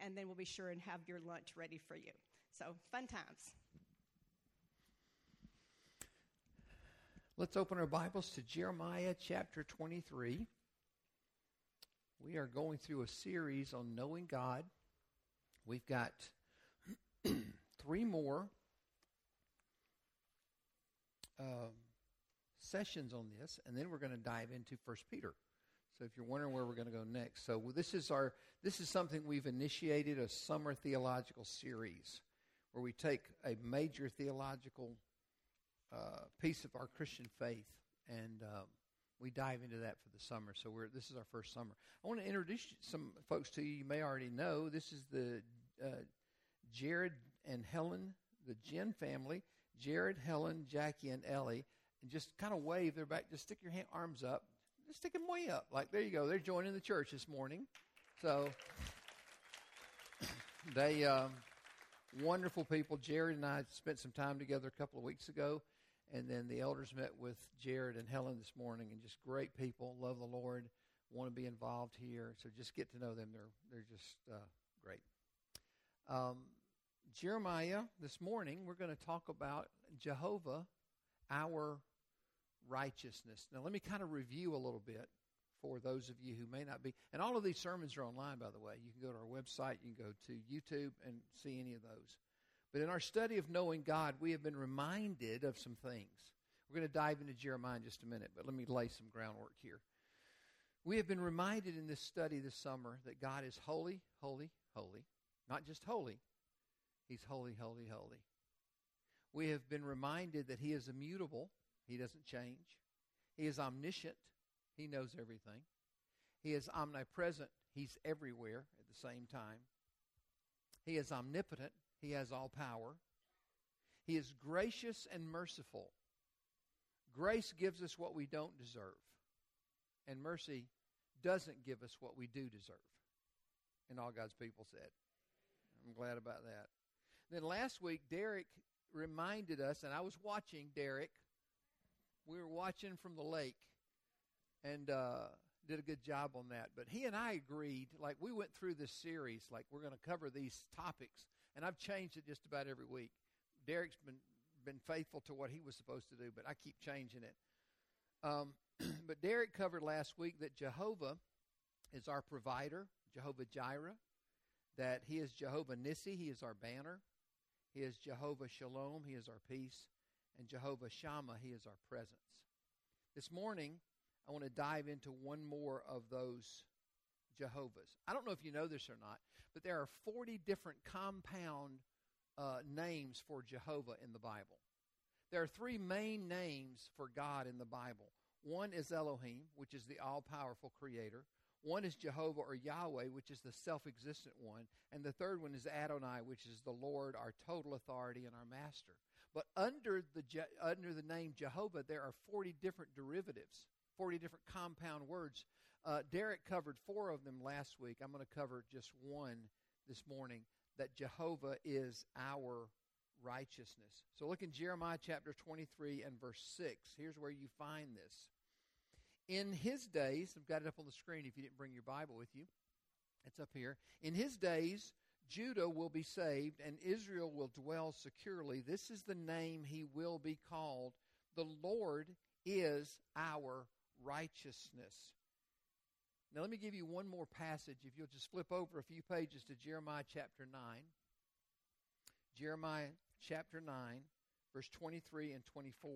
and then we'll be sure and have your lunch ready for you. So, fun times. Let's open our Bibles to Jeremiah chapter 23. We are going through a series on knowing God. We've got 3 more sessions on this, and then we're going to dive into 1 Peter. So if you're wondering where we're going to go next, so this is something we've initiated, a summer theological series where we take a major theological piece of our Christian faith and we dive into that for the summer. So this is our first summer. I want to introduce some folks to you. You may already know this is the Jared and Helen, the Jen family. Jared, Helen, Jackie, and Ellie. And just kind of wave their back. Just stick your arms up. Just stick them way up. Like, there you go. They're joining the church this morning. So, they, wonderful people. Jared and I spent some time together a couple of weeks ago. And then the elders met with Jared and Helen this morning. And just great people. Love the Lord. Want to be involved here. So just get to know them. They're just great. Jeremiah, this morning, we're going to talk about Jehovah, our righteousness. Now, let me kind of review a little bit for those of you who may not be. And all of these sermons are online, by the way. You can go to our website. You can go to YouTube and see any of those. But in our study of knowing God, we have been reminded of some things. We're going to dive into Jeremiah in just a minute, but let me lay some groundwork here. We have been reminded in this study this summer that God is holy, holy, holy. Not just holy. He's holy, holy, holy. We have been reminded that He is immutable. He doesn't change. He is omniscient. He knows everything. He is omnipresent. He's everywhere at the same time. He is omnipotent. He has all power. He is gracious and merciful. Grace gives us what we don't deserve. And mercy doesn't give us what we do deserve. And all God's people said. I'm glad about that. Then last week, Derek reminded us, and I was watching Derek. We were watching from the lake and did a good job on that. But he and I agreed, like we went through this series, like we're going to cover these topics. And I've changed it just about every week. Derek's been faithful to what he was supposed to do, but I keep changing it. But Derek covered last week that Jehovah is our provider, Jehovah Jireh, that He is Jehovah Nissi, He is our banner. He is Jehovah Shalom, He is our peace. And Jehovah Shammah, He is our presence. This morning, I want to dive into one more of those Jehovahs. I don't know if you know this or not, but there are 40 different compound names for Jehovah in the Bible. There are 3 main names for God in the Bible. One is Elohim, which is the all-powerful creator. One is Jehovah or Yahweh, which is the self-existent one. And the third one is Adonai, which is the Lord, our total authority and our master. But under the name Jehovah, there are 40 different derivatives, 40 different compound words. Derek covered 4 of them last week. I'm going to cover just one this morning, that Jehovah is our righteousness. So look in Jeremiah chapter 23 and verse 6. Here's where you find this. In His days, I've got it up on the screen if you didn't bring your Bible with you. It's up here. In His days, Judah will be saved and Israel will dwell securely. This is the name He will be called. The Lord is our righteousness. Now let me give you one more passage. If you'll just flip over a few pages to Jeremiah chapter 9. Jeremiah chapter 9, verse 23 and 24.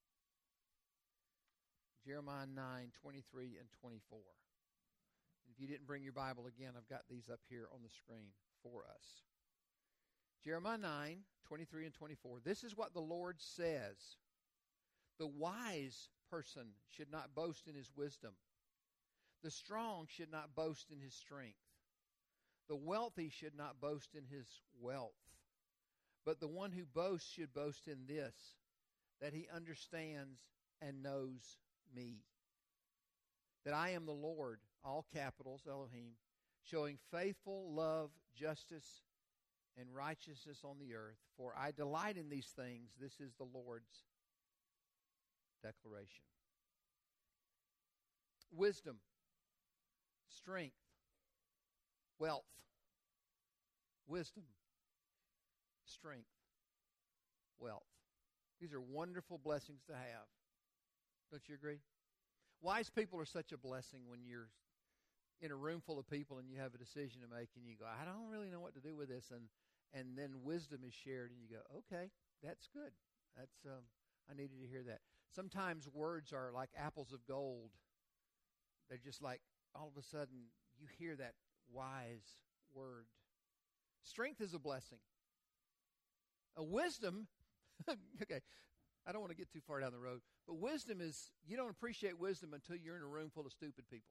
Jeremiah 9, 23 and 24. If you didn't bring your Bible again, I've got these up here on the screen for us. Jeremiah 9, 23 and 24. This is what the Lord says. The wise person should not boast in his wisdom. The strong should not boast in his strength. The wealthy should not boast in his wealth. But the one who boasts should boast in this, that he understands and knows me. That I am the Lord, all capitals, Elohim, showing faithful love, justice, and righteousness on the earth. For I delight in these things. This is the Lord's declaration. Wisdom, strength, wealth. wisdom, strength, wealth. These are wonderful blessings to have. Don't you agree? Wise people are such a blessing when you're in a room full of people and you have a decision to make and you go, I don't really know what to do with this. And then wisdom is shared and you go, okay, that's good. I needed to hear that. Sometimes words are like apples of gold. They're just like all of a sudden you hear that wise word. Strength is a blessing. A wisdom, okay, I don't want to get too far down the road, but wisdom is, you don't appreciate wisdom until you're in a room full of stupid people.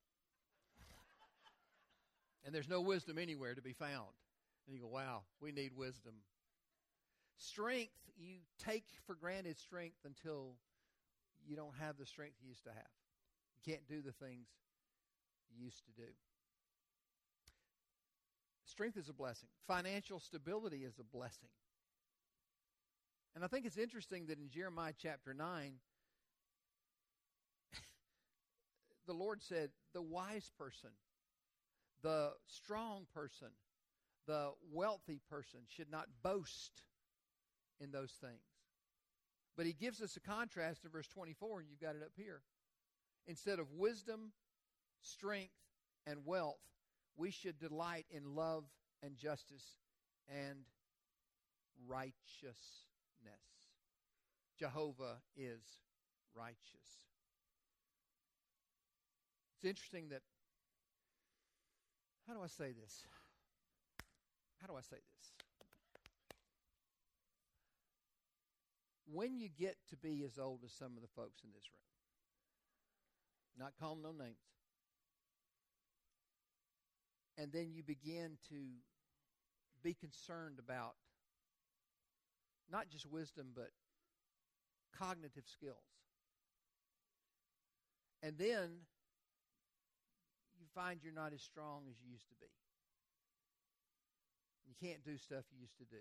And there's no wisdom anywhere to be found. And you go, wow, we need wisdom. Strength, you take for granted strength until you don't have the strength you used to have. You can't do the things you used to do. Strength is a blessing. Financial stability is a blessing. And I think it's interesting that in Jeremiah chapter 9, the Lord said, the wise person, the strong person, the wealthy person should not boast in those things. But he gives us a contrast in verse 24, and you've got it up here. Instead of wisdom, strength, and wealth, we should delight in love and justice and righteousness. Jehovah is righteous. It's interesting that, how do I say this? When you get to be as old as some of the folks in this room, not calling no names, and then you begin to be concerned about not just wisdom, but cognitive skills. And then you find you're not as strong as you used to be. You can't do stuff you used to do.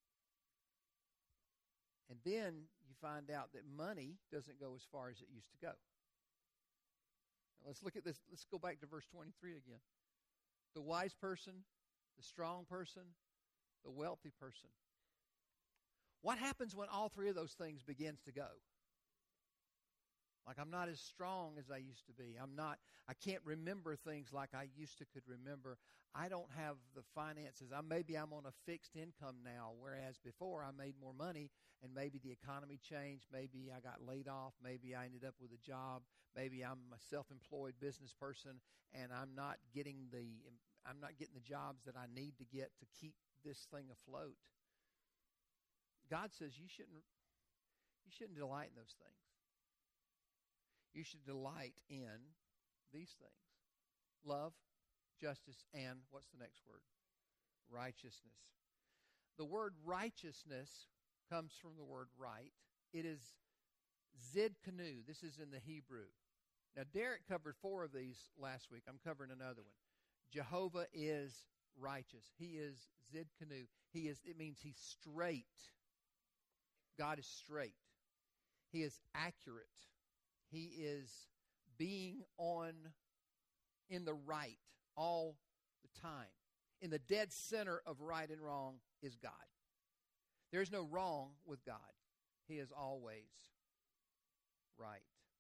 And then you find out that money doesn't go as far as it used to go. Now let's look at this. Let's go back to verse 23 again. The wise person, the strong person, the wealthy person. What happens when all three of those things begins to go? Like, I'm not as strong as I used to be. I can't remember things like I used to could remember. I don't have the finances. Maybe I'm on a fixed income now, whereas before I made more money and maybe the economy changed. Maybe I got laid off. Maybe I ended up with a job. Maybe I'm a self-employed business person and I'm not getting the jobs that I need to get to keep this thing afloat. God says you shouldn't delight in those things. You should delight in these things. Love, justice, and what's the next word? Righteousness. The word righteousness comes from the word right. It is zidkenu. This is in the Hebrew. Now, Derek covered 4 of these last week. I'm covering another one. Jehovah is righteous. He is zidkenu. It means he's straight. God is straight. He is accurate. He is being in the right all the time. In the dead center of right and wrong is God. There is no wrong with God. He is always right.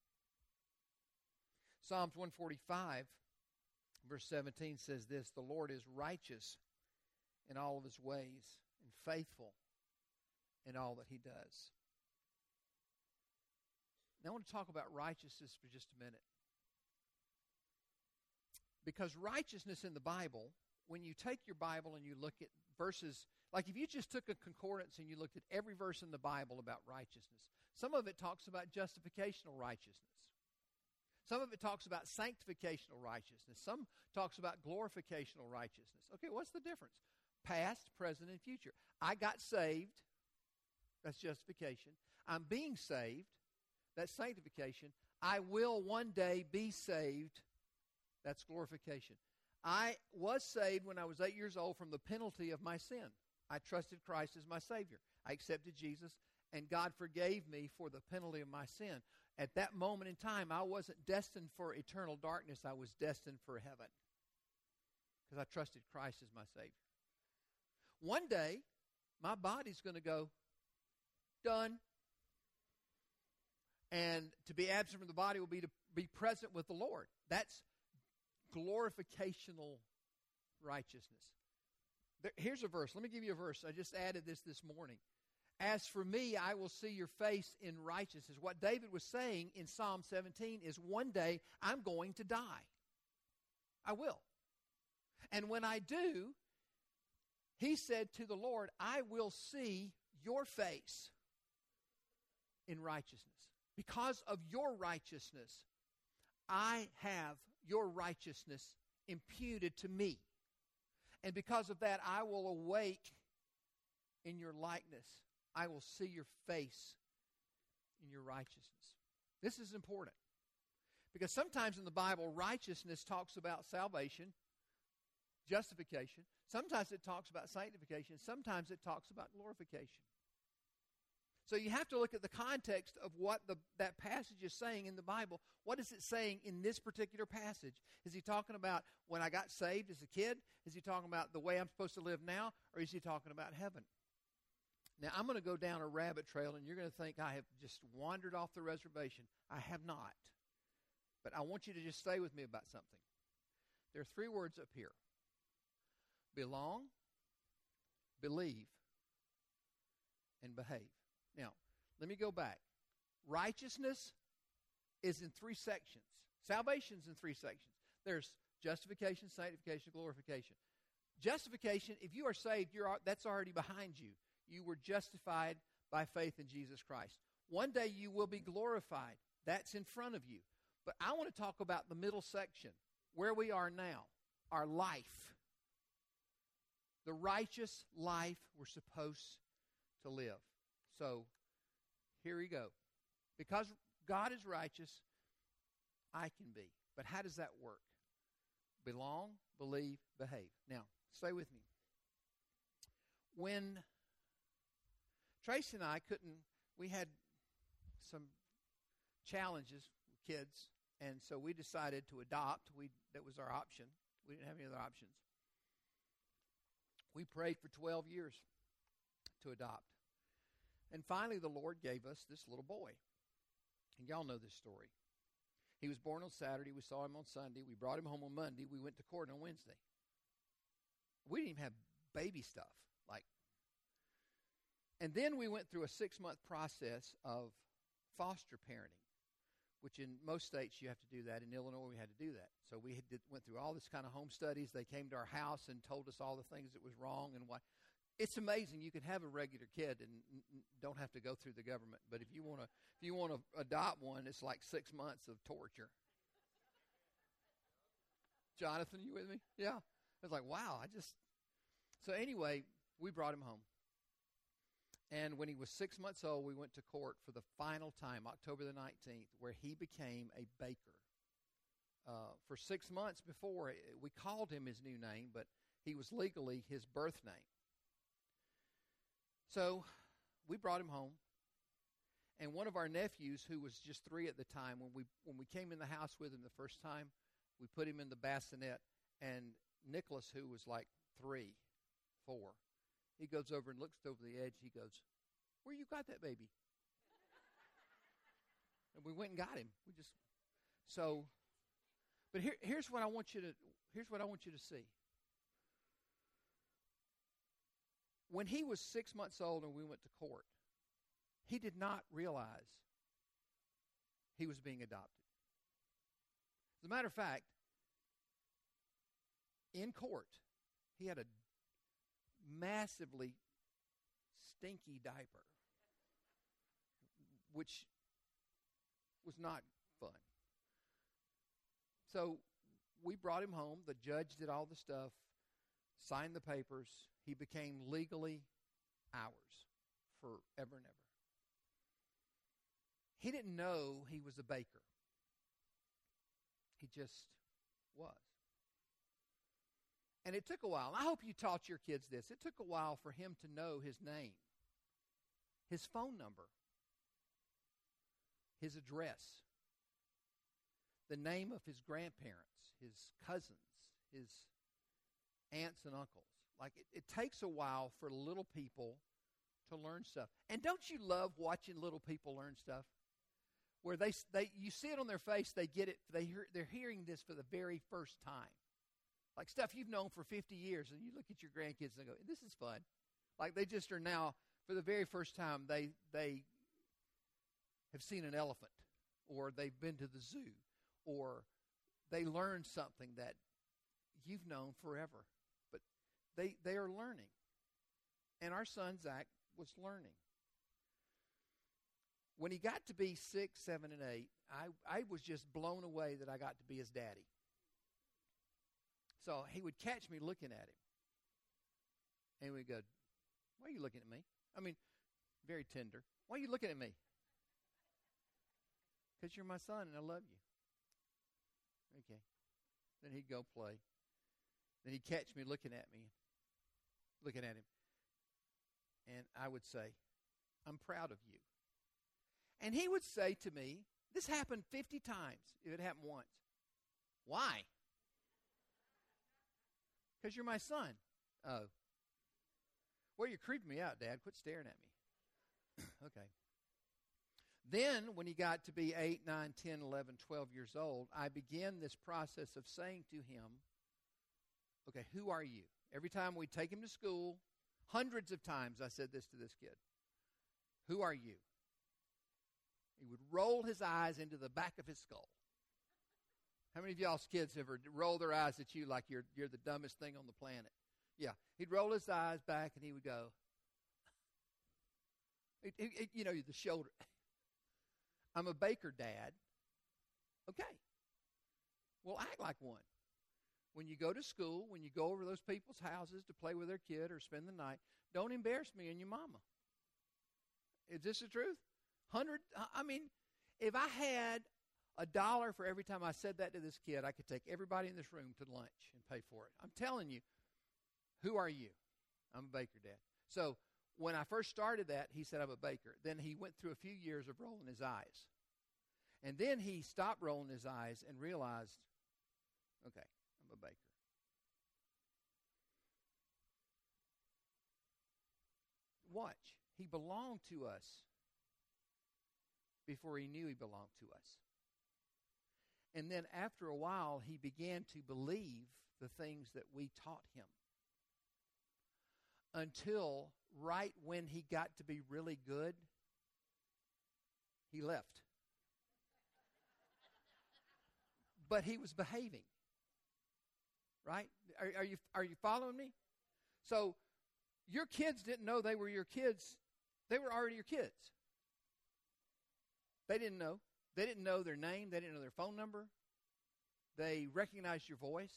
Psalms 145, verse 17 says this, the Lord is righteous in all of his ways and faithful in all that he does. Now I want to talk about righteousness for just a minute. Because righteousness in the Bible, when you take your Bible and you look at verses, like if you just took a concordance and you looked at every verse in the Bible about righteousness, some of it talks about justificational righteousness. Some of it talks about sanctificational righteousness. Some talks about glorificational righteousness. Okay, what's the difference? Past, present, and future. I got saved. That's justification. I'm being saved. That's sanctification. I will one day be saved. That's glorification. I was saved when I was 8 years old from the penalty of my sin. I trusted Christ as my Savior. I accepted Jesus, and God forgave me for the penalty of my sin. At that moment in time, I wasn't destined for eternal darkness. I was destined for heaven because I trusted Christ as my Savior. One day, my body's going to go, done. And to be absent from the body will be to be present with the Lord. That's glorificational righteousness. Here's a verse. Let me give you a verse. I just added this morning. As for me, I will see your face in righteousness. What David was saying in Psalm 17 is one day I'm going to die. I will. And when I do, he said to the Lord, I will see your face in righteousness. Because of your righteousness, I have your righteousness imputed to me. And because of that, I will awake in your likeness. I will see your face in your righteousness. This is important. Because sometimes in the Bible, righteousness talks about salvation, justification. Sometimes it talks about sanctification. Sometimes it talks about glorification. So you have to look at the context of what that passage is saying in the Bible. What is it saying in this particular passage? Is he talking about when I got saved as a kid? Is he talking about the way I'm supposed to live now? Or is he talking about heaven? Now, I'm going to go down a rabbit trail, and you're going to think I have just wandered off the reservation. I have not. But I want you to just stay with me about something. There are 3 words up here. Belong, believe, and behave. Now, let me go back. Righteousness is in 3 sections. Salvation's in 3 sections. There's justification, sanctification, glorification. Justification, if you are saved, that's already behind you. You were justified by faith in Jesus Christ. One day you will be glorified. That's in front of you. But I want to talk about the middle section, where we are now, our life. The righteous life we're supposed to live. So, here we go. Because God is righteous, I can be. But how does that work? Belong, believe, behave. Now, stay with me. When Tracy and I we had some challenges with kids, and so we decided to adopt. That was our option. We didn't have any other options. We prayed for 12 years to adopt. And finally, the Lord gave us this little boy. And y'all know this story. He was born on Saturday. We saw him on Sunday. We brought him home on Monday. We went to court on Wednesday. We didn't even have baby stuff. And then we went through a 6-month process of foster parenting, which in most states you have to do that. In Illinois, we had to do that. So we went through all this kind of home studies. They came to our house and told us all the things that was wrong and why. It's amazing you can have a regular kid and don't have to go through the government. But if you want to adopt one, it's like 6 months of torture. Jonathan, you with me? Yeah. I was like, wow. So anyway, we brought him home. And when he was 6 months old, we went to court for the final time, October the 19th, where he became a baker. For 6 months before, we called him his new name, but he was legally his birth name. So we brought him home. And one of our nephews, who was just 3 at the time, when we came in the house with him the first time, we put him in the bassinet. And Nicholas, who was like 3, 4, he goes over and looks over the edge. He goes, "Where you got that baby?" And we went and got him. But here's what I want you to see. When he was 6 months old and we went to court, he did not realize he was being adopted. As a matter of fact, in court, he had a massively stinky diaper, which was not fun. So we brought him home. The judge did all the stuff, signed the papers. He became legally ours forever and ever. He didn't know he was a baker. He just was. And it took a while. I hope you taught your kids this. It took a while for him to know his name, his phone number, his address, the name of his grandparents, his cousins, his aunts and uncles. Like it takes a while for little people to learn stuff. And don't you love watching little people learn stuff? Where they you see it on their face, they get it. They're hearing this for the very first time, like stuff you've known for 50 years, and you look at your grandkids and go, "This is fun." Like they just are now for the very first time they have seen an elephant, or they've been to the zoo, or they learned something that you've known forever, but they are learning. And our son Zach was learning. When he got to be 6, 7, and 8, I was just blown away that I got to be his daddy. So he would catch me looking at him. And we'd go, "Why are you looking at me?" I mean, very tender. "Why are you looking at me?" "Because you're my son and I love you." Okay. Then he'd go play. Then he'd catch me looking at him. And I would say, "I'm proud of you." And he would say to me, this happened 50 times if it happened once. "Why?" "Because you're my son." "Oh. Well, you're creeping me out, Dad. Quit staring at me." Okay. Then, when he got to be 8, 9, 10, 11, 12 years old, I began this process of saying to him, "Okay, who are you?" Every time we'd take him to school, hundreds of times I said this to this kid. "Who are you?" He would roll his eyes into the back of his skull. How many of y'all's kids ever roll their eyes at you like you're the dumbest thing on the planet? Yeah. He'd roll his eyes back and he would go, the shoulder. "I'm a baker, Dad." Okay. Well, act like one. When you go to school, when you go over those people's houses to play with their kid or spend the night, don't embarrass me and your mama. Is this the truth? If I had $1 for every time I said that to this kid, I could take everybody in this room to lunch and pay for it. I'm telling you, who are you? "I'm a baker, Dad." So when I first started that, he said, "I'm a baker." Then he went through a few years of rolling his eyes. And then he stopped rolling his eyes and realized, okay, I'm a baker. Watch. He belonged to us before he knew he belonged to us. And then after a while, he began to believe the things that we taught him. Until right when he got to be really good, he left. But he was behaving. Right? Are you following me? So your kids didn't know they were your kids. They were already your kids. They didn't know. They didn't know their name. They didn't know their phone number. They recognized your voice.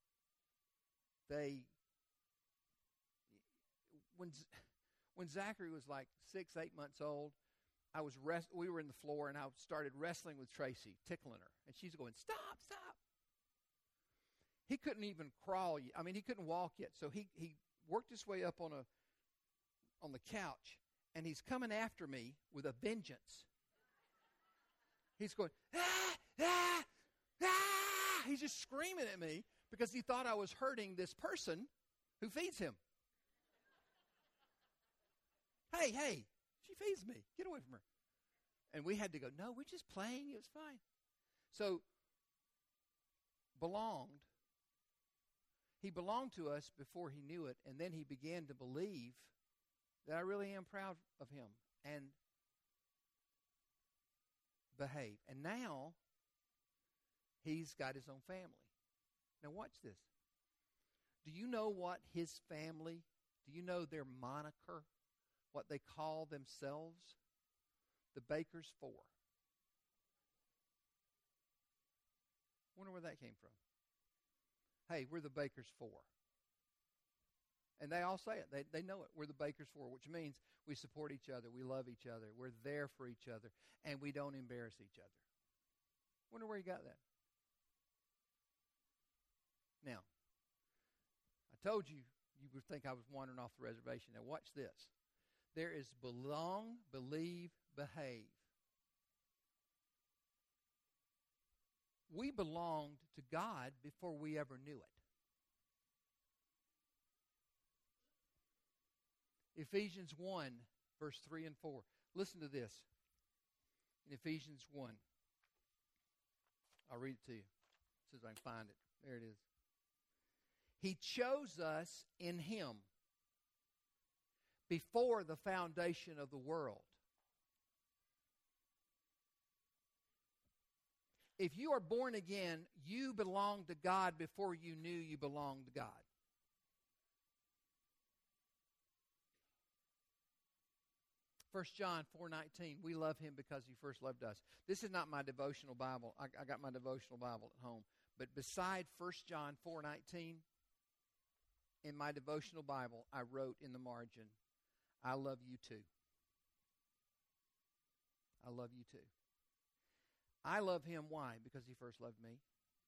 When Zachary was like 6, 8 months old, we were in the floor and I started wrestling with Tracy, tickling her, and she's going, "Stop, stop." He couldn't even crawl. He couldn't walk yet. So he worked his way up on the couch, and he's coming after me with a vengeance. He's going, "Ah, ah, ah." He's just screaming at me because he thought I was hurting this person who feeds him. Hey, she feeds me. Get away from her. And we had to go, "No, we're just playing. It was fine." So, he belonged to us before he knew it, and then he began to believe that I really am proud of him and behave. And now, he's got his own family. Now watch this. Do you know what his family, do you know their moniker, what they call themselves? The Bakers Four. Wonder where that came from. Hey, we're the Bakers Four. And they all say it. They know it. We're the Bakers Four, which means we support each other. We love each other. We're there for each other. And we don't embarrass each other. Wonder where you got that. Now, I told you would think I was wandering off the reservation. Now watch this. There is belong, believe, behave. We belonged to God before we ever knew it. Ephesians 1, verse 3 and 4. Listen to this. In Ephesians 1. I'll read it to you. As soon as I can find it. There it is. He chose us in Him before the foundation of the world. If you are born again, you belong to God before you knew you belonged to God. First John 4:19, we love Him because He first loved us. This is not my devotional Bible. I got my devotional Bible at home. But beside 1 John 4:19, in my devotional Bible, I wrote in the margin, I love you too. I love you too. I love Him. Why? Because He first loved me.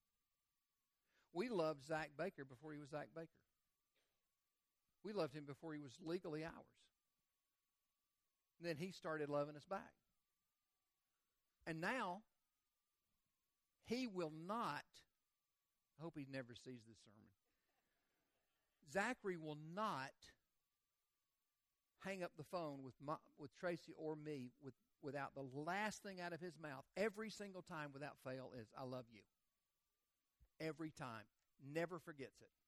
We loved Zach Baker before he was Zach Baker. We loved him before he was legally ours. And then He started loving us back. And now, He will not, I hope he never sees this sermon, Zachary will not hang up the phone with Tracy or me without the last thing out of his mouth every single time without fail is, I love you. Every time. Never forgets it.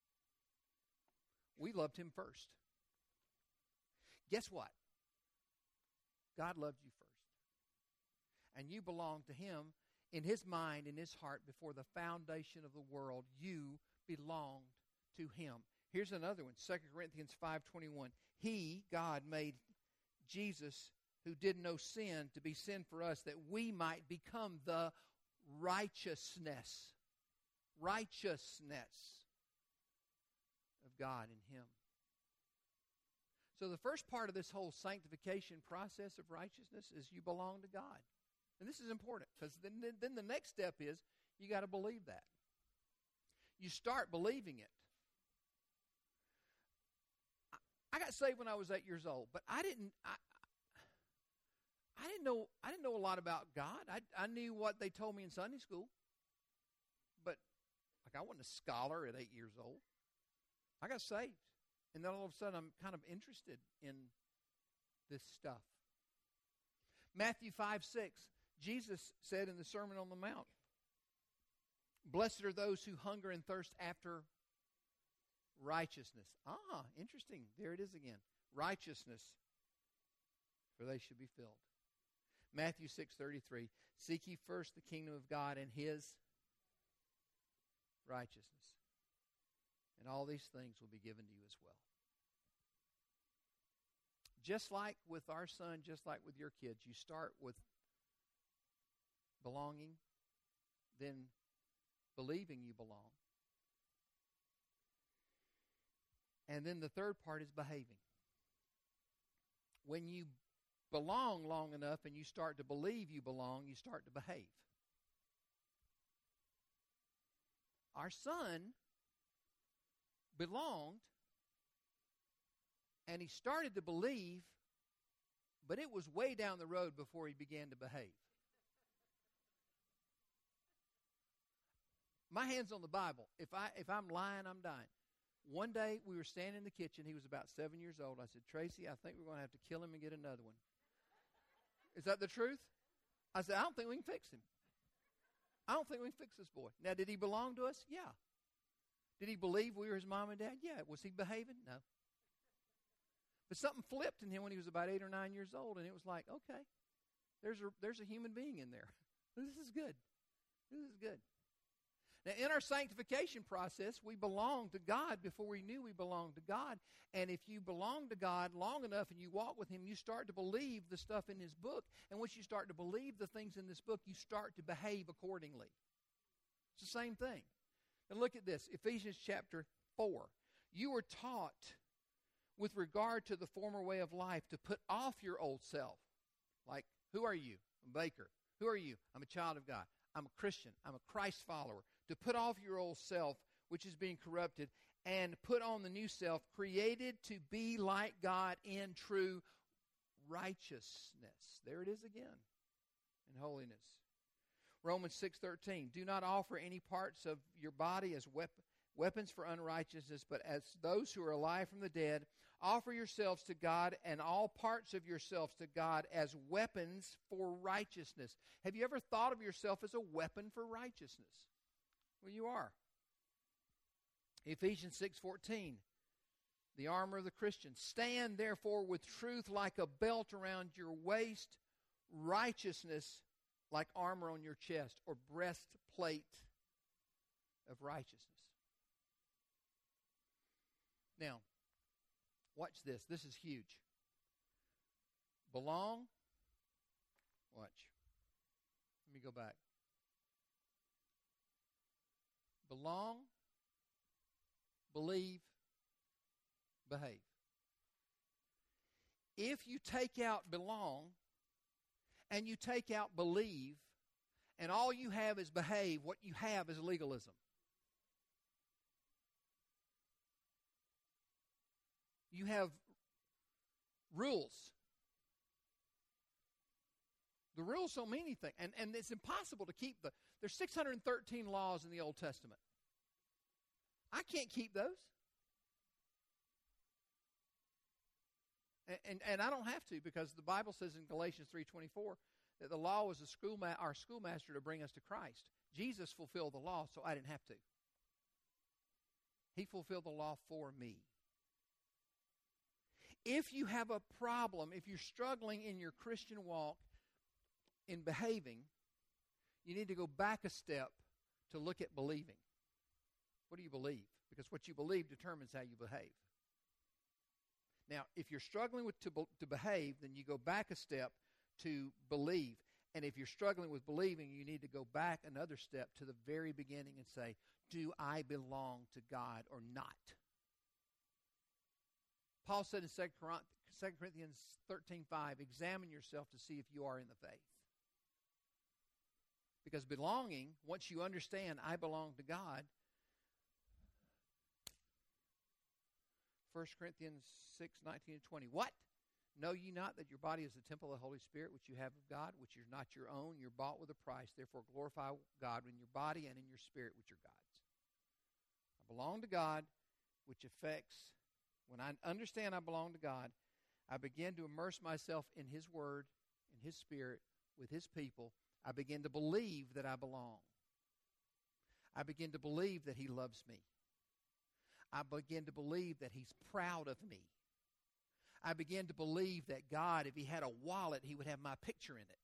We loved him first. Guess what? God loved you first. And you belong to Him. In His mind, in His heart, before the foundation of the world, you belonged to Him. Here's another one, 2 Corinthians 5:21. He, God, made Jesus, who did no sin, to be sin for us, that we might become the righteousness of God in Him. So the first part of this whole sanctification process of righteousness is you belong to God. And this is important, because then the next step is you got to believe that. You start believing it. I got saved when I was 8 years old, but I didn't know a lot about God. I knew what they told me in Sunday school, but I wasn't a scholar at 8 years old. I got saved, and then all of a sudden I'm kind of interested in this stuff. Matthew 5:6, Jesus said in the Sermon on the Mount, blessed are those who hunger and thirst after righteousness. Interesting. There it is again. Righteousness, for they should be filled. Matthew 6:33, seek ye first the kingdom of God and His righteousness, and all these things will be given to you as well. Just like with our son, just like with your kids, you start with belonging, then believing you belong. And then the third part is behaving. When you belong long enough and you start to believe you belong, you start to behave. Our son belonged, and he started to believe, but it was way down the road before he began to behave. My hand's on the Bible. If I'm lying, I'm dying. One day we were standing in the kitchen. He was about 7 years old. I said, Tracy, I think we're going to have to kill him and get another one. Is that the truth? I said, I don't think we can fix him. I don't think we can fix this boy. Now, did he belong to us? Yeah. Did he believe we were his mom and dad? Yeah. Was he behaving? No. But something flipped in him when he was about 8 or 9 years old, and it was like, okay, there's a human being in there. This is good. This is good. Now, in our sanctification process, we belong to God before we knew we belonged to God. And if you belong to God long enough and you walk with Him, you start to believe the stuff in His book. And once you start to believe the things in this book, you start to behave accordingly. It's the same thing. And look at this, Ephesians chapter 4. You were taught with regard to the former way of life to put off your old self. Like, who are you? I'm a baker. Who are you? I'm a child of God. I'm a Christian. I'm a Christ follower. To put off your old self, which is being corrupted, and put on the new self, created to be like God in true righteousness. There it is again, in holiness. Romans 6:13, do not offer any parts of your body as weapons for unrighteousness, but as those who are alive from the dead, Offer yourselves to God and all parts of yourselves to God as weapons for righteousness. Have you ever thought of yourself as a weapon for righteousness? Well, you are. Ephesians 6:14, the armor of the Christian. Stand therefore with truth like a belt around your waist, righteousness like armor on your chest, or breastplate of righteousness. Now, watch this. This is huge. Belong. Watch. Let me go back. Belong, believe, behave. If you take out belong and you take out believe and all you have is behave, what you have is legalism. You have rules. The rules don't mean anything. And it's impossible to keep there's 613 laws in the Old Testament. I can't keep those. And I don't have to, because the Bible says in Galatians 3:24 that the law was our schoolmaster to bring us to Christ. Jesus fulfilled the law, so I didn't have to. He fulfilled the law for me. If you have a problem, if you're struggling in your Christian walk in behaving, you need to go back a step to look at believing. What do you believe? Because what you believe determines how you behave. Now, if you're struggling to behave, then you go back a step to believe. And if you're struggling with believing, you need to go back another step to the very beginning and say, do I belong to God or not? Paul said in 2 Corinthians 13:5, examine yourself to see if you are in the faith. Because belonging, once you understand I belong to God, 1 Corinthians 6:19-20. What? Know ye not that your body is the temple of the Holy Spirit, which you have of God, which is not your own? You're bought with a price. Therefore glorify God in your body and in your spirit, which are God's. I belong to God, which affects, when I understand I belong to God, I begin to immerse myself in His Word, in His Spirit, with His people. I begin to believe that I belong. I begin to believe that He loves me. I begin to believe that He's proud of me. I begin to believe that God, if He had a wallet, He would have my picture in it.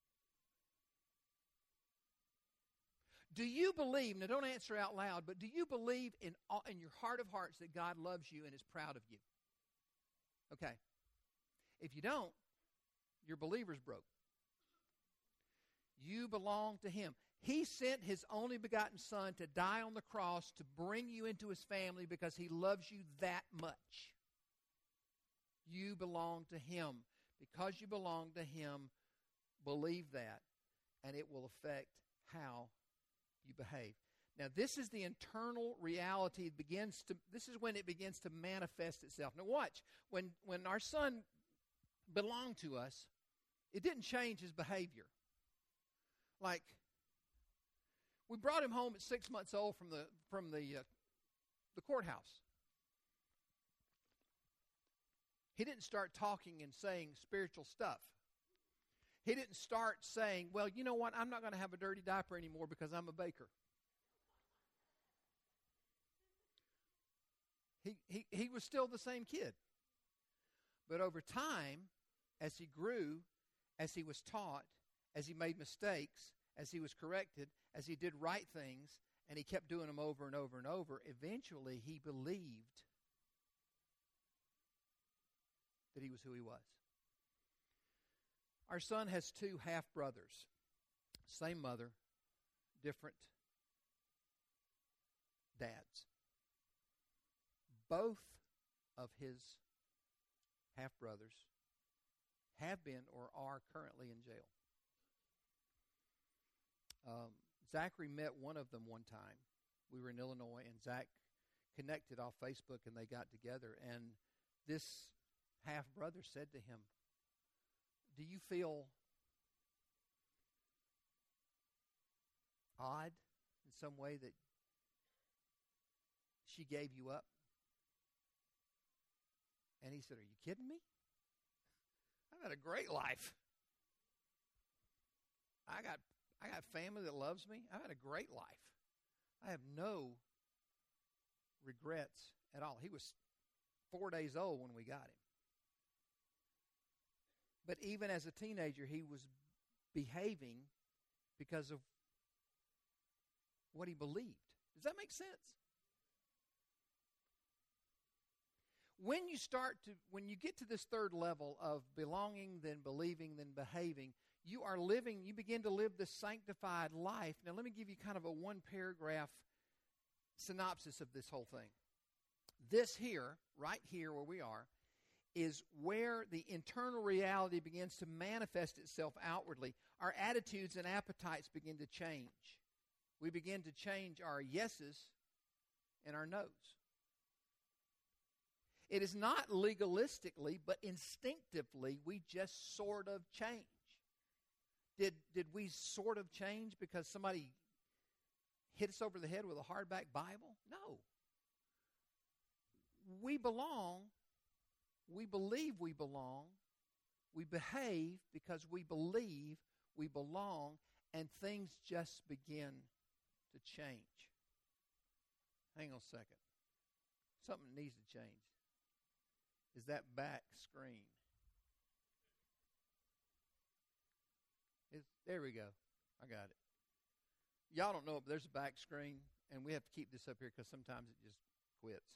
Do you believe, now don't answer out loud, but do you believe in your heart of hearts that God loves you and is proud of you? Okay. If you don't, your believer's broke. You belong to Him. He sent His only begotten Son to die on the cross to bring you into His family because He loves you that much. You belong to Him. Because you belong to Him, believe that, and it will affect how you behave. Now, this is the internal reality. This is when it begins to manifest itself. Now, watch. When our son belonged to us, it didn't change his behavior. Like, we brought him home at 6 months old from the courthouse. He didn't start talking and saying spiritual stuff. He didn't start saying, well, you know what, I'm not going to have a dirty diaper anymore because I'm a baker. He was still the same kid. But over time, as he grew, as he was taught, as he made mistakes, as he was corrected, as he did right things, and he kept doing them over and over and over, eventually he believed that he was who he was. Our son has two half-brothers. Same mother, different dads. Both of his half-brothers have been or are currently in jail. Zachary met one of them one time. We were in Illinois, and Zach connected off Facebook, and they got together. And this half-brother said to him, do you feel odd in some way that she gave you up? And he said, are you kidding me? I've had a great life. I got family that loves me. I've had a great life. I have no regrets at all. He was 4 days old when we got him. But even as a teenager, he was behaving because of what he believed. Does that make sense? When you get to this third level of belonging, then believing, then behaving, you begin to live this sanctified life. Now, let me give you kind of a one-paragraph synopsis of this whole thing. This here, right here where we are, is where the internal reality begins to manifest itself outwardly. Our attitudes and appetites begin to change. We begin to change our yeses and our nos. It is not legalistically, but instinctively, we just sort of change. Did we sort of change because somebody hit us over the head with a hardback Bible? No. We belong. We believe we belong. We behave because we believe we belong, and things just begin to change. Hang on a second. Something needs to change. Is that back screen? There we go. I got it. Y'all don't know it, but there's a back screen, and we have to keep this up here because sometimes it just quits.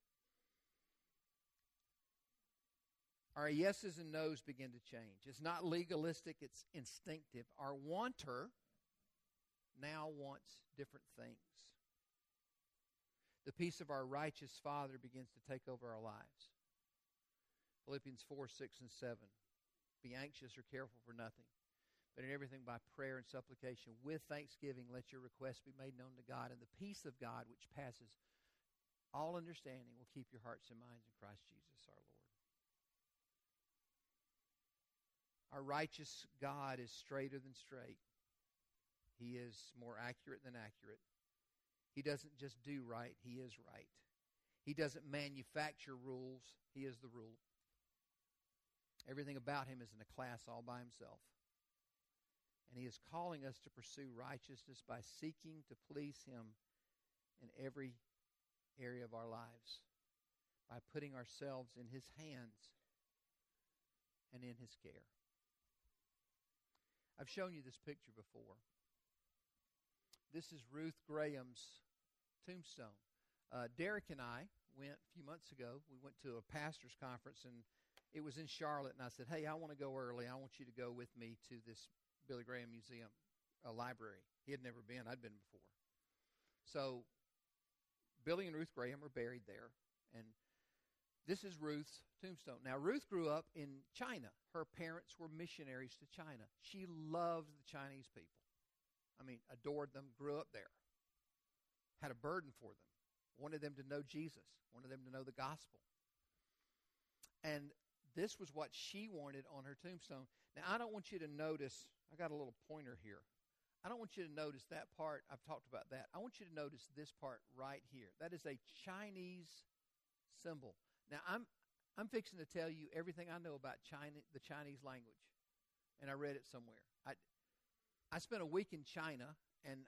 Our yeses and nos begin to change. It's not legalistic, it's instinctive. Our wanter now wants different things. The peace of our righteous Father begins to take over our lives. Philippians 4, 6, and 7. Be anxious or careful for nothing, but in everything by prayer and supplication, with thanksgiving, let your requests be made known to God, and the peace of God, which passes all understanding, will keep your hearts and minds in Christ Jesus our Lord. Our righteous God is straighter than straight. He is more accurate than accurate. He doesn't just do right, He is right. He doesn't manufacture rules, He is the rule. Everything about Him is in a class all by Himself. And He is calling us to pursue righteousness by seeking to please Him in every area of our lives, by putting ourselves in His hands and in His care. I've shown you this picture before. This is Ruth Graham's tombstone. Derek and I went a few months ago. We went to a pastor's conference, and it was in Charlotte. And I said, hey, I want to go early. I want you to go with me to this Billy Graham Museum library. He had never been. I'd been before. So Billy and Ruth Graham are buried there. And this is Ruth's tombstone. Now, Ruth grew up in China. Her parents were missionaries to China. She loved the Chinese people. I mean, adored them, grew up there. Had a burden for them. Wanted them to know Jesus. Wanted them to know the gospel. And this was what she wanted on her tombstone. Now, I don't want you to notice, I got a little pointer here. I don't want you to notice that part. I've talked about that. I want you to notice this part right here. That is a Chinese symbol. Now, I'm fixing to tell you everything I know about China, the Chinese language, and I read it somewhere. I spent a week in China, and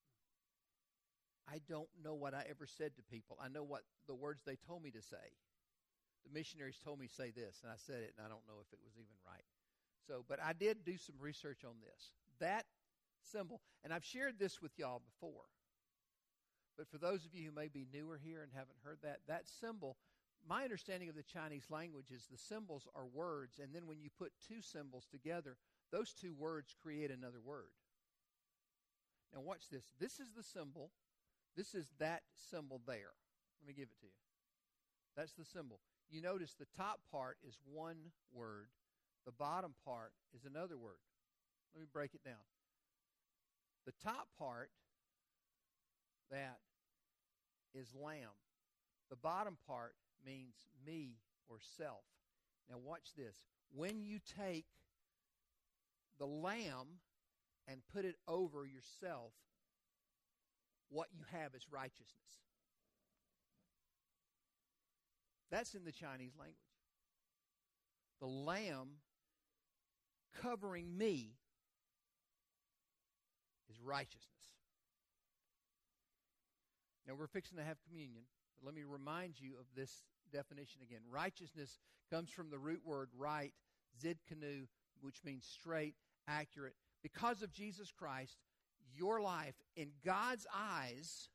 I don't know what I ever said to people. I know what the words they told me to say. The missionaries told me to say this, and I said it, and I don't know if it was even right. So, but I did do some research on this. That symbol, and I've shared this with y'all before, but for those of you who may be newer here and haven't heard that symbol, my understanding of the Chinese language is the symbols are words, and then when you put two symbols together, those two words create another word. Now watch this. This is the symbol. This is that symbol there. Let me give it to you. That's the symbol. You notice the top part is one word. The bottom part is another word. Let me break it down. The top part, that is lamb. The bottom part means me or self. Now watch this. When you take the lamb and put it over yourself, what you have is righteousness. That's in the Chinese language. the Lamb covering me is righteousness. Now, we're fixing to have communion, but let me remind you of this definition again. Righteousness comes from the root word right, zidkanu, which means straight, accurate. Because of Jesus Christ, your life, in God's eyes,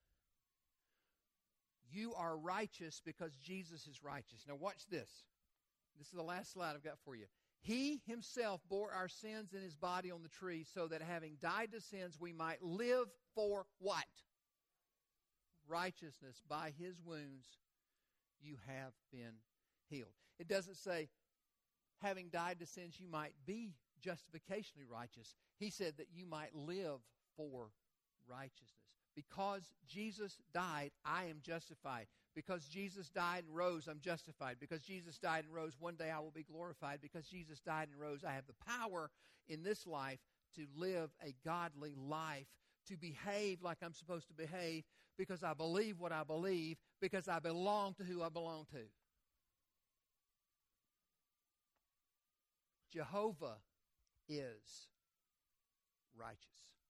you are righteous because Jesus is righteous. Now watch this. This is the last slide I've got for you. He himself bore our sins in his body on the tree so that having died to sins, we might live for what? Righteousness. By his wounds, you have been healed. It doesn't say, having died to sins, you might be justificationally righteous. He said that you might live for righteousness. Because Jesus died, I am justified. Because Jesus died and rose, I'm justified. Because Jesus died and rose, one day I will be glorified. Because Jesus died and rose, I have the power in this life to live a godly life, to behave like I'm supposed to behave, because I believe what I believe, because I belong to who I belong to. Jehovah is righteous.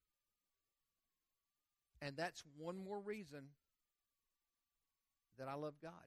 And that's one more reason that I love God.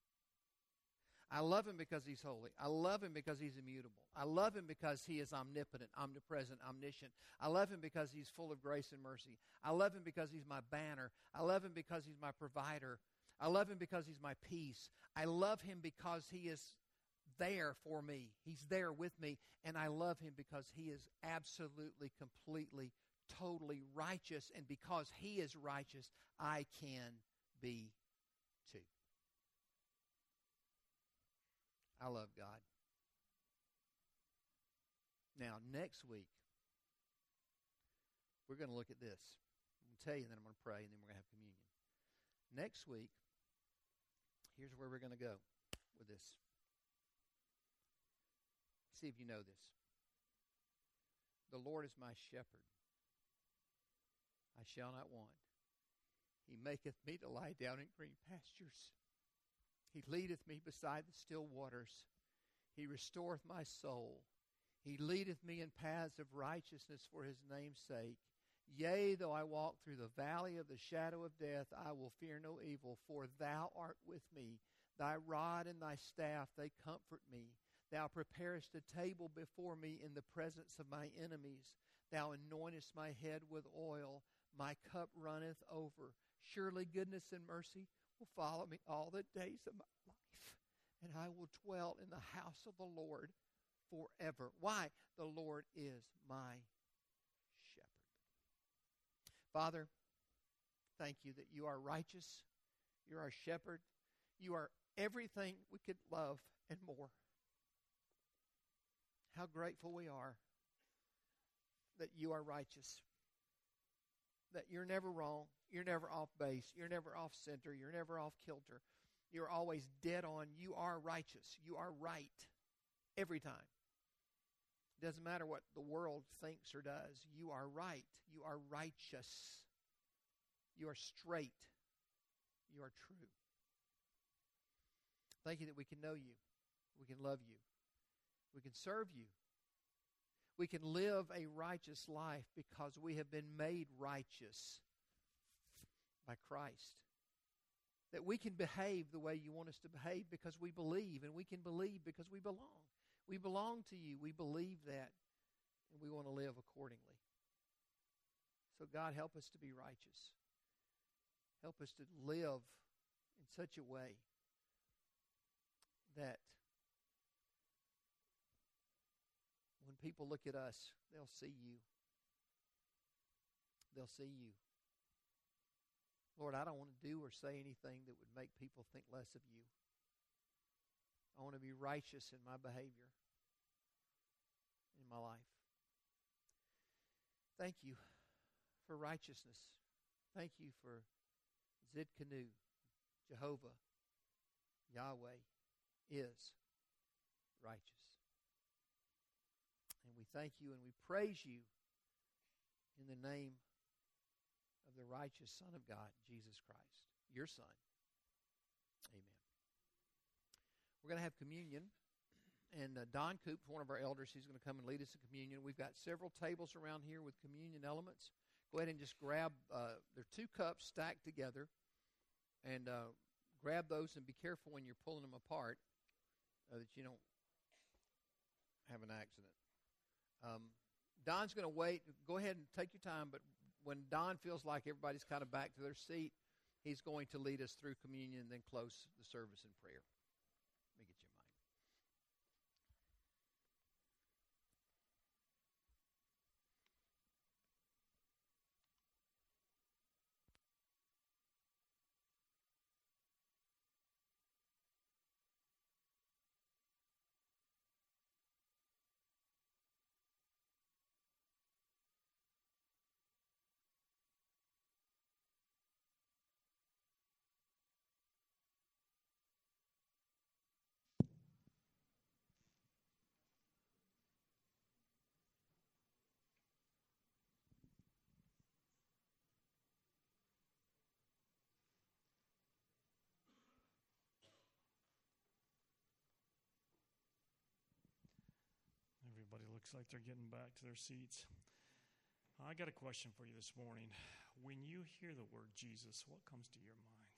I love him because he's holy. I love him because he's immutable. I love him because he is omnipotent, omnipresent, omniscient. I love him because he's full of grace and mercy. I love him because he's my banner. I love him because he's my provider. I love him because he's my peace. I love him because he is there for me. He's there with me. And I love him because he is absolutely, completely, totally righteous. And because he is righteous, I can be too. I love God. Now, next week, we're going to look at this. I'm going to tell you, and then I'm going to pray, and then we're going to have communion. Next week, here's where we're going to go with this. See if you know this. The Lord is my shepherd. I shall not want. He maketh me to lie down in green pastures. He leadeth me beside the still waters. He restoreth my soul. He leadeth me in paths of righteousness for his name's sake. Yea, though I walk through the valley of the shadow of death, I will fear no evil, for thou art with me. Thy rod and thy staff, they comfort me. Thou preparest a table before me in the presence of my enemies. Thou anointest my head with oil. My cup runneth over. Surely goodness and mercy will follow me all the days of my life, and I will dwell in the house of the Lord forever. Why? The Lord is my shepherd. Father, thank you that you are righteous. You're our shepherd. You are everything we could love and more. How grateful we are that you are righteous, that you're never wrong, you're never off base, you're never off center, you're never off kilter. You're always dead on. You are righteous. You are right every time. It doesn't matter what the world thinks or does. You are right. You are righteous. You are straight. You are true. Thank you that we can know you. We can love you. We can serve you. We can live a righteous life because we have been made righteous by Christ. That we can behave the way you want us to behave because we believe, and we can believe because we belong. We belong to you. We believe that, and we want to live accordingly. So God, help us to be righteous. Help us to live in such a way that when people look at us, they'll see you. They'll see you. Lord, I don't want to do or say anything that would make people think less of you. I want to be righteous in my behavior, in my life. Thank you for righteousness. Thank you for Zidkanu, Jehovah, Yahweh is righteous. And we thank you and we praise you in the name of the righteous Son of God, Jesus Christ, your Son. Amen. We're going to have communion. And Don Coops, one of our elders, he's going to come and lead us in communion. We've got several tables around here with communion elements. Go ahead and just grab, there are 2 cups stacked together, and grab those and be careful when you're pulling them apart that you don't have an accident. Don's going to wait. Go ahead and take your time, but when Don feels like everybody's kind of back to their seat, he's going to lead us through communion and then close the service in prayer. Let me get you a mic. Everybody looks like they're getting back to their seats. I got a question for you this morning. When you hear the word Jesus, what comes to your mind?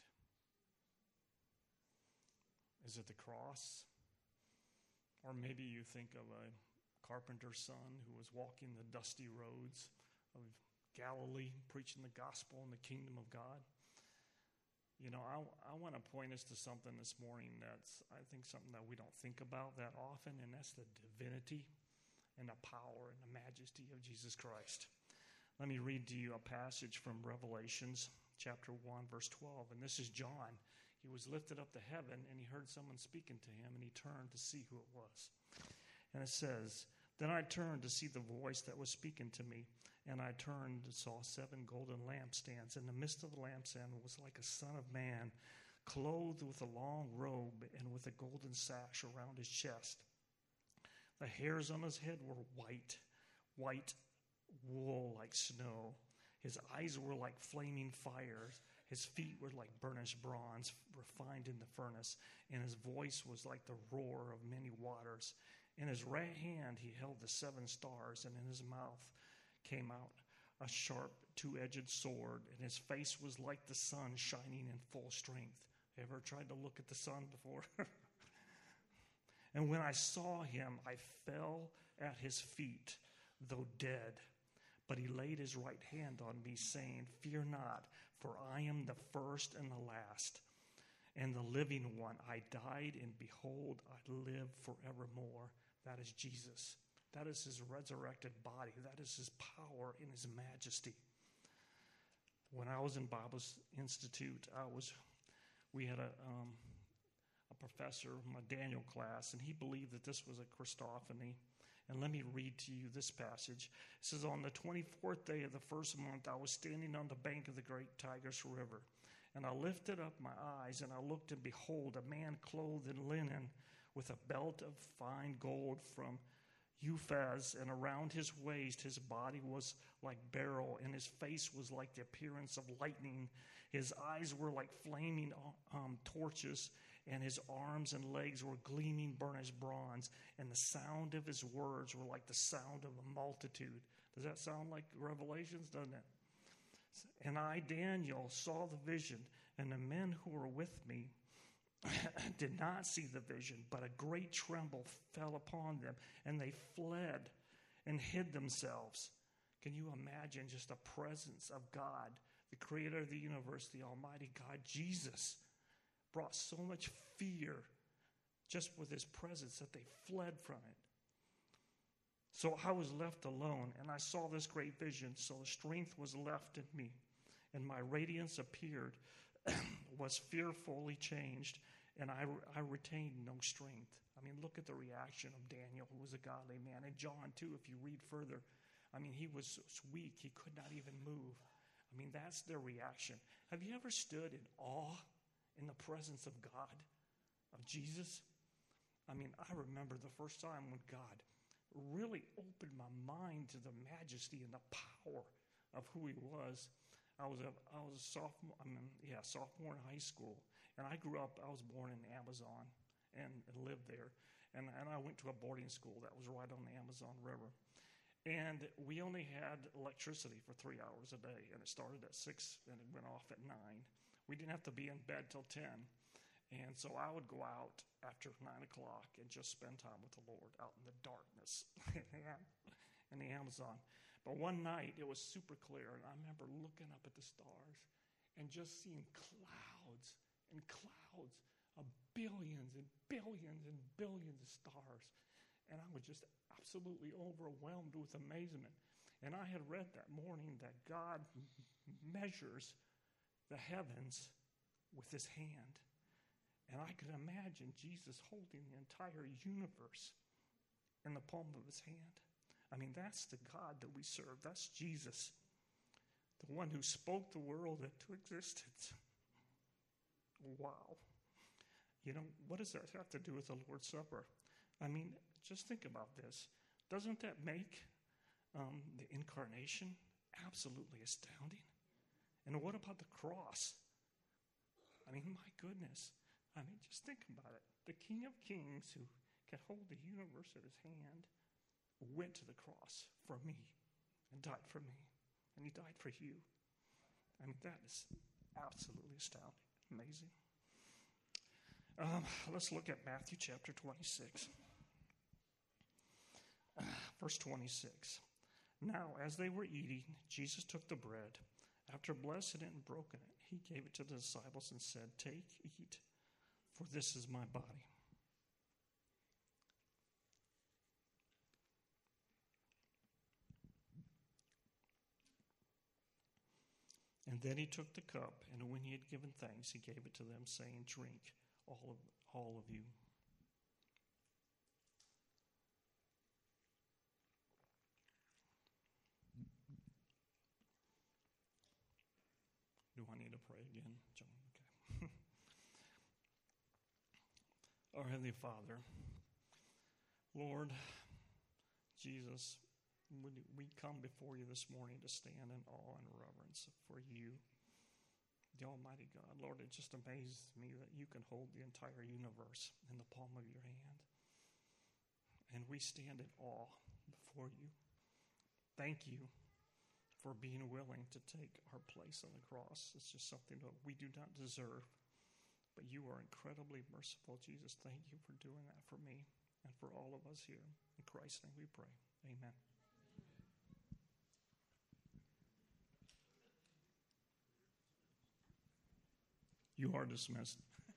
Is it the cross? Or maybe you think of a carpenter's son who was walking the dusty roads of Galilee, preaching the gospel and the kingdom of God. You know, I want to point us to something this morning that's, I think, something that we don't think about that often, and that's the divinity and the power and the majesty of Jesus Christ. Let me read to you a passage from Revelations chapter 1, verse 12. And this is John. He was lifted up to heaven, and he heard someone speaking to him, and he turned to see who it was. And it says, "Then I turned to see the voice that was speaking to me, and I turned and saw 7 golden lampstands. In the midst of the lampstand was like a son of man, clothed with a long robe and with a golden sash around his chest. The hairs on his head were white wool like snow. His eyes were like flaming fires. His feet were like burnished bronze, refined in the furnace. And his voice was like the roar of many waters. In his right hand he held the 7 stars, and in his mouth came out a sharp 2-edged sword. And his face was like the sun shining in full strength." Ever tried to look at the sun before? "And when I saw him, I fell at his feet, though dead. But he laid his right hand on me, saying, 'Fear not, for I am the first and the last, and the living one. I died, and behold, I live forevermore.'" That is Jesus. That is his resurrected body. That is his power in his majesty. When I was in Bible Institute, we had a professor in my Daniel class, and he believed that this was a Christophany. And let me read to you this passage. It says, "On the 24th day of the first month, I was standing on the bank of the great Tigris River. And I lifted up my eyes, and I looked, and behold, a man clothed in linen with a belt of fine gold from Uphaz, and around his waist his body was like beryl, and his face was like the appearance of lightning. His eyes were like flaming torches, and his arms and legs were gleaming burnished bronze, and the sound of his words were like the sound of a multitude." Does that sound like Revelations, doesn't it? "And I, Daniel, saw the vision, and the men who were with me did not see the vision, but a great tremble fell upon them, and they fled and hid themselves." Can you imagine just the presence of God, the creator of the universe, the almighty God, Jesus, brought so much fear just with his presence that they fled from it. "So I was left alone, and I saw this great vision, so the strength was left in me, and my radiance appeared, was fearfully changed, and I retained no strength." I mean, look at the reaction of Daniel, who was a godly man. And John, too, if you read further, I mean, he was weak. He could not even move. I mean, that's their reaction. Have you ever stood in awe in the presence of God, of Jesus? I mean, I remember the first time when God really opened my mind to the majesty and the power of who he was. I was a sophomore, sophomore in high school, and I was born in Amazon and lived there. And I went to a boarding school that was right on the Amazon River. And we only had electricity for 3 hours a day, and it started at 6 and it went off at 9. We didn't have to be in bed till 10. And so I would go out after 9 o'clock and just spend time with the Lord out in the darkness in the Amazon. But one night it was super clear, and I remember looking up at the stars and just seeing clouds and clouds of billions and billions and billions of stars. And I was just absolutely overwhelmed with amazement. And I had read that morning that God measures the heavens with his hand. And I could imagine Jesus holding the entire universe in the palm of his hand. I mean, that's the God that we serve. That's Jesus, the one who spoke the world into existence. Wow. You know, what does that have to do with the Lord's Supper? I mean, just think about this. Doesn't that make the incarnation absolutely astounding? And what about the cross? I mean, my goodness. I mean, just think about it. The King of Kings, who can hold the universe in his hand, went to the cross for me and died for me. And he died for you. I mean, that is absolutely astounding. Amazing. Let's look at Matthew chapter 26. Verse 26. Now, as they were eating, Jesus took the bread. After blessing it and broken it, he gave it to the disciples and said, "Take, eat, for this is my body." And then he took the cup, and when he had given thanks, he gave it to them, saying, "Drink, all of you. Do I need to pray again, John? Okay. Our Heavenly Father, Lord Jesus, we come before you this morning to stand in awe and reverence for you, the Almighty God. Lord, it just amazes me that you can hold the entire universe in the palm of your hand. And we stand in awe before you. Thank you for being willing to take our place on the cross. It's just something that we do not deserve. But you are incredibly merciful, Jesus. Thank you for doing that for me and for all of us here. In Christ's name we pray. Amen. You are dismissed.